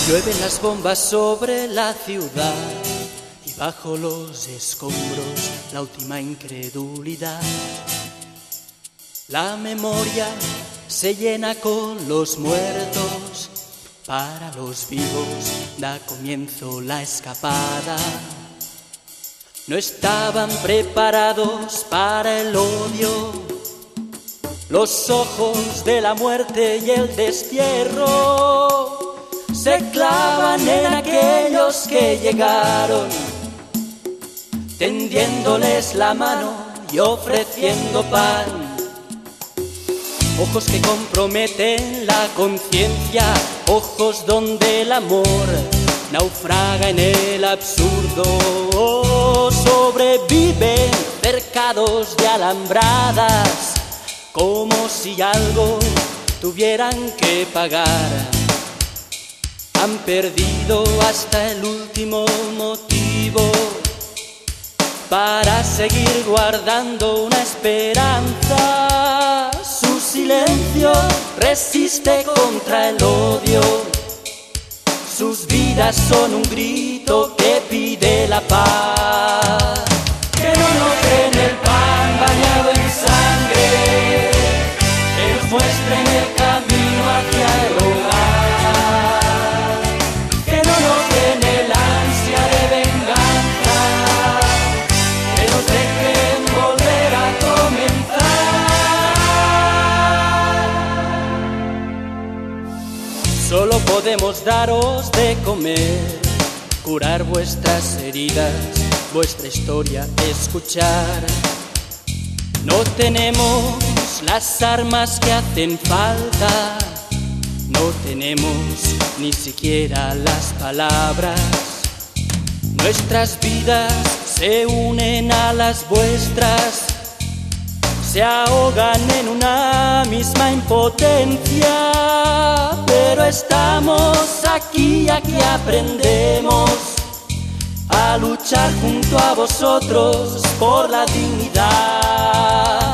Llueven las bombas sobre la ciudad y bajo los escombros la última incredulidad. La memoria se llena con los muertos, para los vivos da comienzo la escapada. No estaban preparados para el odio, los ojos de la muerte y el destierro se clavan en aquellos que llegaron, tendiéndoles la mano y ofreciendo pan. Ojos que comprometen la conciencia, ojos donde el amor naufraga en el absurdo. Sobreviven cercados de alambradas, como si algo tuvieran que pagar. Han perdido hasta el último motivo para seguir guardando una esperanza. Su silencio resiste contra el odio, sus vidas son un grito que pide la paz. Que no noten el pan bañado en sangre, que nos muestren el camino hacia el hogar. Que no noten el ansia de venganza, que nos dejen volver a comenzar. Solo podemos daros de comer, curar vuestras heridas, vuestra historia escuchar. No tenemos las armas que hacen falta, no tenemos ni siquiera las palabras. Nuestras vidas se unen a las vuestras, se ahogan en una misma impotencia. Pero estamos aquí, aquí aprendemos a luchar junto a vosotros por la dignidad.